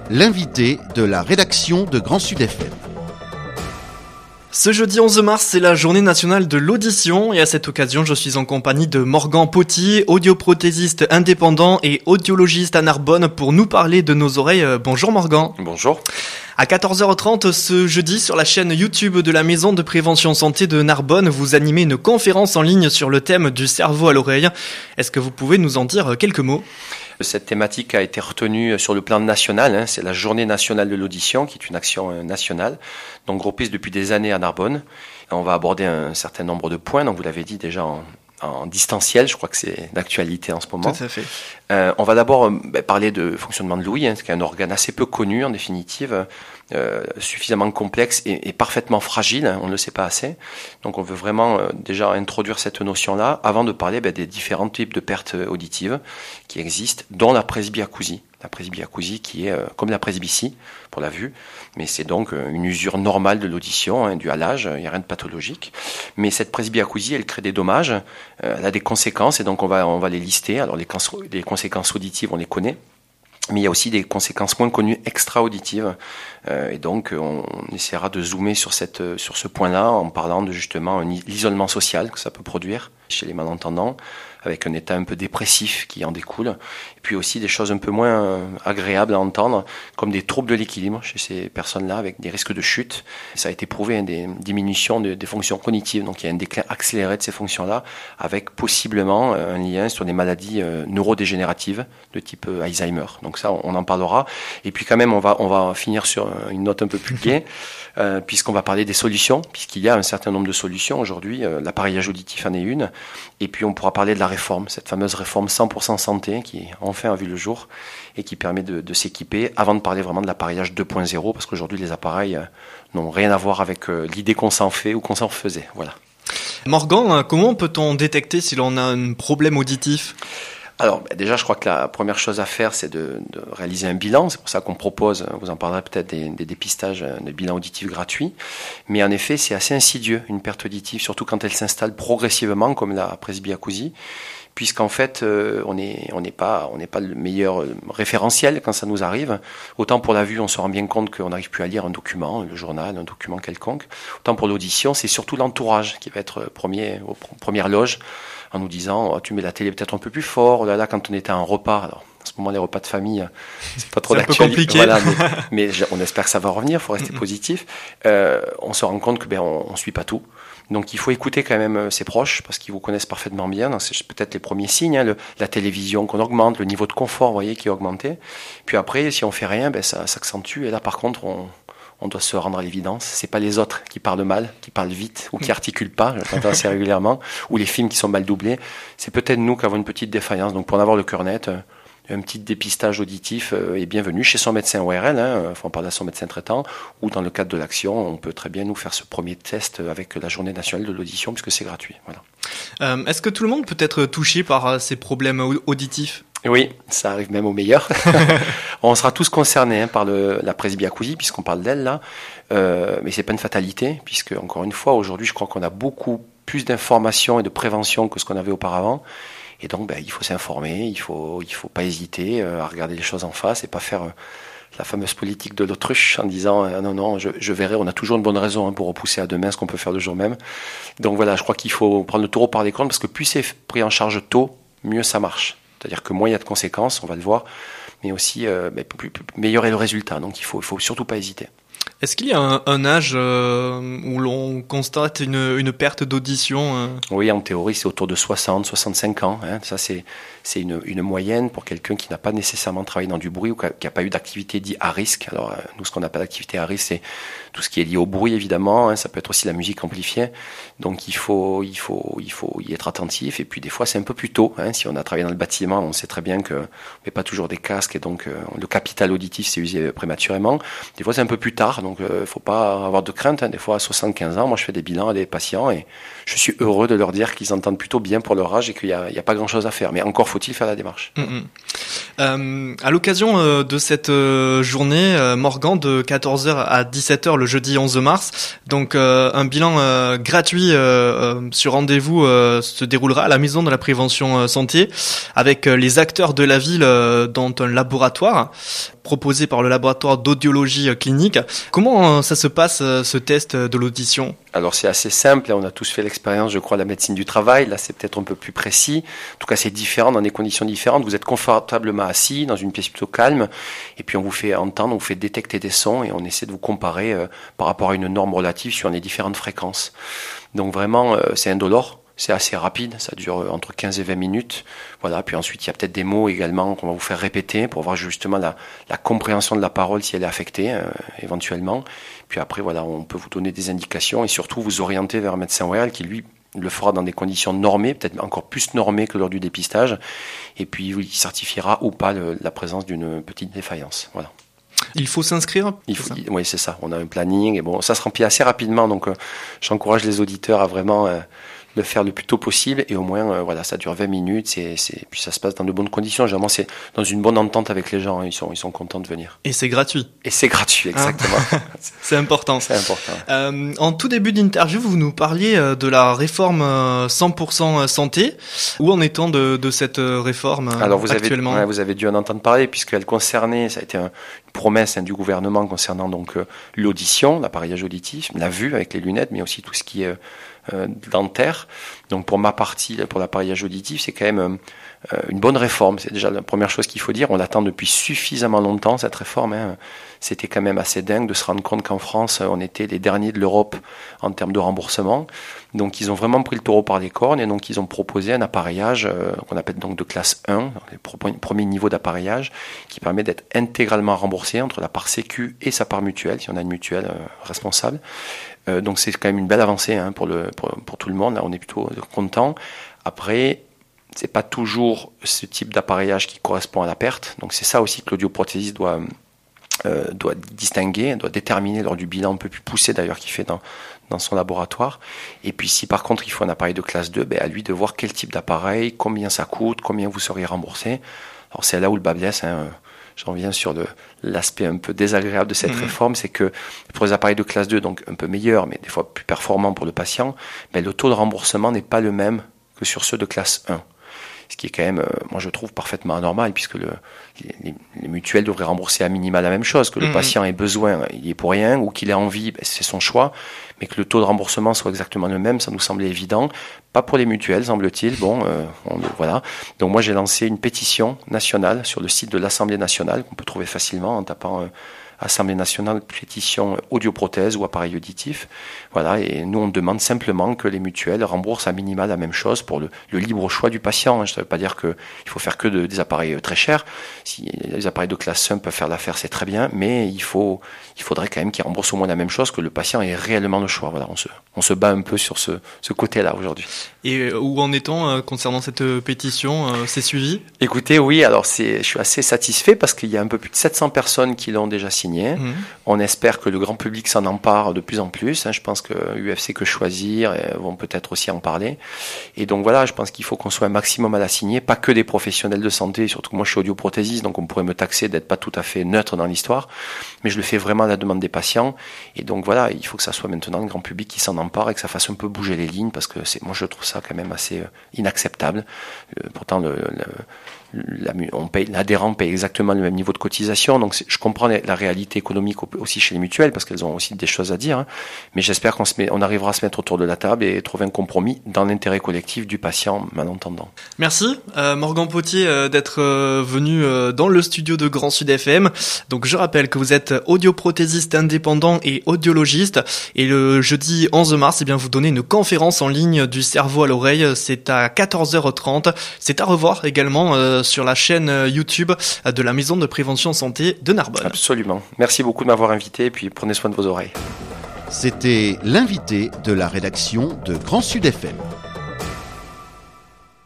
l'invité de la rédaction de Grand Sud FM. Ce jeudi 11 mars, c'est la journée nationale de l'audition et à cette occasion, je suis en compagnie de Morgan Poty, audioprothésiste indépendant et audiologiste à Narbonne pour nous parler de nos oreilles. Bonjour Morgan. Bonjour. À 14h30 ce jeudi, sur la chaîne YouTube de la Maison de Prévention Santé de Narbonne, vous animez une conférence en ligne sur le thème du cerveau à l'oreille. Est-ce que vous pouvez nous en dire quelques mots ? Cette thématique a été retenue sur le plan national, c'est la journée nationale de l'audition qui est une action nationale, donc reprise depuis des années à Narbonne. On va aborder un certain nombre de points, donc vous l'avez dit déjà en distanciel, je crois que c'est d'actualité en ce moment. Tout à fait. On va d'abord parler de fonctionnement de l'ouïe, qui est un organe assez peu connu en définitive, suffisamment complexe et parfaitement fragile, on ne le sait pas assez. Donc on veut vraiment déjà introduire cette notion-là avant de parler des différents types de pertes auditives qui existent, dont la presbyacousie. La presbyacousie qui est comme la presbytie pour la vue, mais c'est donc une usure normale de l'audition, due à l'âge, il n'y a rien de pathologique. Mais cette presbyacousie, elle crée des dommages, elle a des conséquences et donc on va les lister. Alors les conséquences auditives, on les connaît. Mais il y a aussi des conséquences moins connues extra-auditives. Et donc, on essaiera de zoomer sur ce point-là en parlant de justement l'isolement social que ça peut produire chez les malentendants, avec un état un peu dépressif qui en découle. Et puis aussi des choses un peu moins agréables à entendre, comme des troubles de l'équilibre chez ces personnes-là, avec des risques de chute. Ça a été prouvé, des diminutions des fonctions cognitives. Donc il y a un déclin accéléré de ces fonctions-là, avec possiblement un lien sur des maladies neurodégénératives de type Alzheimer. Donc ça, on en parlera. Et puis quand même, on va finir sur une note un peu plus gaie, puisqu'on va parler des solutions, puisqu'il y a un certain nombre de solutions aujourd'hui. L'appareillage auditif en est une. Et puis on pourra parler de la réforme, cette fameuse réforme 100% santé qui enfin a vu le jour et qui permet de s'équiper avant de parler vraiment de l'appareillage 2.0, parce qu'aujourd'hui les appareils n'ont rien à voir avec l'idée qu'on s'en fait ou qu'on s'en faisait. Voilà. Morgan, comment peut-on détecter si l'on a un problème auditif ? Alors déjà, je crois que la première chose à faire, c'est de réaliser un bilan. C'est pour ça qu'on propose, vous en parlerez peut-être, des dépistages de bilan auditif gratuits. Mais en effet, c'est assez insidieux, une perte auditive, surtout quand elle s'installe progressivement, comme la presbyacousie, puisqu'en fait, on n'est pas le meilleur référentiel quand ça nous arrive. Autant pour la vue, on se rend bien compte qu'on n'arrive plus à lire un document, le journal, un document quelconque. Autant pour l'audition, c'est surtout l'entourage qui va être première loge, en nous disant oh, tu mets la télé peut-être un peu plus fort. Oh là, quand on était à un repas, alors en ce moment les repas de famille, c'est pas trop d'actualité. C'est un peu compliqué. Voilà, mais on espère que ça va revenir, il faut rester positif. On se rend compte que on suit pas tout. Donc il faut écouter quand même ses proches parce qu'ils vous connaissent parfaitement bien. Donc, c'est peut-être les premiers signes, la télévision qu'on augmente, le niveau de confort, vous voyez, qui est augmenté. Puis après, si on fait rien, ça s'accentue. Et là, par contre, on doit se rendre à l'évidence. C'est pas les autres qui parlent mal, qui parlent vite ou qui articulent pas. Je l'entends assez régulièrement. Ou les films qui sont mal doublés. C'est peut-être nous qui avons une petite défaillance. Donc pour en avoir le cœur net, un petit dépistage auditif est bienvenu chez son médecin ORL. On parle à son médecin traitant. Ou dans le cadre de l'action, on peut très bien nous faire ce premier test avec la journée nationale de l'audition puisque c'est gratuit. Voilà. Est-ce que tout le monde peut être touché par ces problèmes auditifs ? Oui, ça arrive même aux meilleurs. On sera tous concernés par la presbyacousie, puisqu'on parle d'elle là, mais c'est pas une fatalité, puisque encore une fois, aujourd'hui, je crois qu'on a beaucoup plus d'informations et de prévention que ce qu'on avait auparavant, et donc il faut s'informer, il faut pas hésiter à regarder les choses en face et pas faire la fameuse politique de l'autruche en disant non, je verrai, on a toujours une bonne raison pour repousser à demain ce qu'on peut faire le jour même. Donc voilà, je crois qu'il faut prendre le taureau par les cornes, parce que plus c'est pris en charge tôt, mieux ça marche. C'est-à-dire que moins il y a de conséquences, on va le voir, mais aussi meilleur est le résultat. Donc il faut surtout pas hésiter. Est-ce qu'il y a un âge où l'on constate une perte d'audition Oui, en théorie, c'est autour de 60, 65 ans. Ça, c'est une moyenne pour quelqu'un qui n'a pas nécessairement travaillé dans du bruit ou qui n'a pas eu d'activité dite à risque. Alors, nous, ce qu'on appelle d'activité à risque, c'est tout ce qui est lié au bruit, évidemment. Ça peut être aussi la musique amplifiée. Donc, il faut y être attentif. Et puis, des fois, c'est un peu plus tôt. Si on a travaillé dans le bâtiment, on sait très bien qu'on ne met pas toujours des casques. Et donc, le capital auditif s'est usé prématurément. Des fois, c'est un peu plus tard. Donc faut pas avoir de crainte, hein. Des fois à 75 ans, moi je fais des bilans à des patients et je suis heureux de leur dire qu'ils entendent plutôt bien pour leur âge et qu'il y a pas grand chose à faire. Mais encore faut-il faire la démarche. À l'occasion de cette journée, Morgan, de 14h à 17h le jeudi 11 mars, donc un bilan gratuit sur rendez-vous se déroulera à la Maison de la Prévention Santé avec les acteurs de la ville dans un laboratoire proposé par le laboratoire d'audiologie clinique. Comment ça se passe, ce test de l'audition ? Alors c'est assez simple, on a tous fait l'expérience, je crois, de la médecine du travail. Là c'est peut-être un peu plus précis. En tout cas c'est différent, dans des conditions différentes. Vous êtes confortablement assis dans une pièce plutôt calme et puis on vous fait entendre, on vous fait détecter des sons et on essaie de vous comparer par rapport à une norme relative sur les différentes fréquences. Donc vraiment c'est indolore. C'est assez rapide, ça dure entre 15 et 20 minutes. Voilà, puis ensuite il y a peut-être des mots également qu'on va vous faire répéter pour voir justement la compréhension de la parole si elle est affectée éventuellement. Puis après voilà, on peut vous donner des indications et surtout vous orienter vers un médecin ORL qui lui le fera dans des conditions normées, peut-être encore plus normées que lors du dépistage, et puis il certifiera ou pas la présence d'une petite défaillance. Voilà. Il faut s'inscrire ? Oui, c'est ça. On a un planning et bon, ça se remplit assez rapidement, donc j'encourage les auditeurs à vraiment le faire le plus tôt possible et au moins voilà, ça dure 20 minutes puis ça se passe dans de bonnes conditions. Généralement c'est dans une bonne entente avec les gens, ils sont contents de venir. Et c'est gratuit. Et c'est gratuit, exactement. C'est important. C'est important. En tout début d'interview, vous nous parliez de la réforme 100% santé. Où en est-on de cette réforme actuellement ? Vous avez dû en entendre parler puisqu'elle concernait, ça a été une promesse du gouvernement concernant donc l'audition, l'appareillage auditif, la vue avec les lunettes, mais aussi tout ce qui est dentaire. Donc pour ma partie, pour l'appareillage auditif, c'est quand même une bonne réforme. C'est déjà la première chose qu'il faut dire. On l'attend depuis suffisamment longtemps, cette réforme. C'était quand même assez dingue de se rendre compte qu'en France, on était les derniers de l'Europe en termes de remboursement. Donc ils ont vraiment pris le taureau par les cornes et donc ils ont proposé un appareillage qu'on appelle donc de classe 1, donc le premier niveau d'appareillage, qui permet d'être intégralement remboursé entre la part Sécu et sa part mutuelle, si on a une mutuelle responsable. Donc c'est quand même une belle avancée pour tout le monde. Là, on est plutôt content. Après, c'est pas toujours ce type d'appareillage qui correspond à la perte. Donc c'est ça aussi que l'audioprothésiste doit distinguer, doit déterminer lors du bilan un peu plus poussé d'ailleurs qu'il fait dans son laboratoire. Et puis si par contre il faut un appareil de classe 2, à lui de voir quel type d'appareil, combien ça coûte, combien vous seriez remboursé. Alors c'est là où le bât blesse. J'en viens sur l'aspect un peu désagréable de cette réforme, c'est que pour les appareils de classe 2, donc un peu meilleurs, mais des fois plus performants pour le patient, le taux de remboursement n'est pas le même que sur ceux de classe 1. Ce qui est quand même, moi je trouve parfaitement anormal, puisque les mutuelles devraient rembourser à minima la même chose, que le patient ait besoin, il y est pour rien, ou qu'il ait envie, c'est son choix, mais que le taux de remboursement soit exactement le même, ça nous semblait évident. Pas pour les mutuelles, semble-t-il. Voilà. Donc moi j'ai lancé une pétition nationale sur le site de l'Assemblée nationale, qu'on peut trouver facilement en tapant Assemblée nationale, pétition audioprothèse ou appareil auditif. Voilà, et nous on demande simplement que les mutuelles remboursent à minima la même chose pour le libre choix du patient. Ça ne veut pas dire qu'il faut faire que des appareils très chers. Si les appareils de classe 1 peuvent faire l'affaire, c'est très bien, mais il faudrait quand même qu'ils remboursent au moins la même chose, que le patient ait réellement le choix. Voilà, on se bat un peu sur ce côté-là aujourd'hui. Et où en est-on concernant cette pétition ? C'est suivi ? Écoutez, oui, alors je suis assez satisfait parce qu'il y a un peu plus de 700 personnes qui l'ont déjà signé. On espère que le grand public s'en empare de plus en plus. Je pense que UFC Que Choisir vont peut-être aussi en parler. Et donc voilà, je pense qu'il faut qu'on soit un maximum à la signer, pas que des professionnels de santé, surtout que moi je suis audioprothésiste, donc on pourrait me taxer d'être pas tout à fait neutre dans l'histoire, mais je le fais vraiment à la demande des patients. Et donc voilà, il faut que ça soit maintenant le grand public qui s'en empare et que ça fasse un peu bouger les lignes, parce que moi je trouve ça quand même assez inacceptable. Pourtant l'adhérent paye exactement le même niveau de cotisation, donc je comprends la réalité économique aussi chez les mutuelles, parce qu'elles ont aussi des choses à dire, mais j'espère qu'on arrivera à se mettre autour de la table et trouver un compromis dans l'intérêt collectif du patient, malentendant. Merci Morgan Potier d'être venu dans le studio de Grand Sud FM. Donc je rappelle que vous êtes audioprothésiste indépendant et audiologiste, et le jeudi 11 mars, vous donnez une conférence en ligne du cerveau à l'oreille. C'est à 14h30. C'est à revoir également sur la chaîne YouTube de la Maison de Prévention Santé de Narbonne. Absolument. Merci beaucoup de m'avoir invité, et puis prenez soin de vos oreilles. C'était l'invité de la rédaction de Grand Sud FM.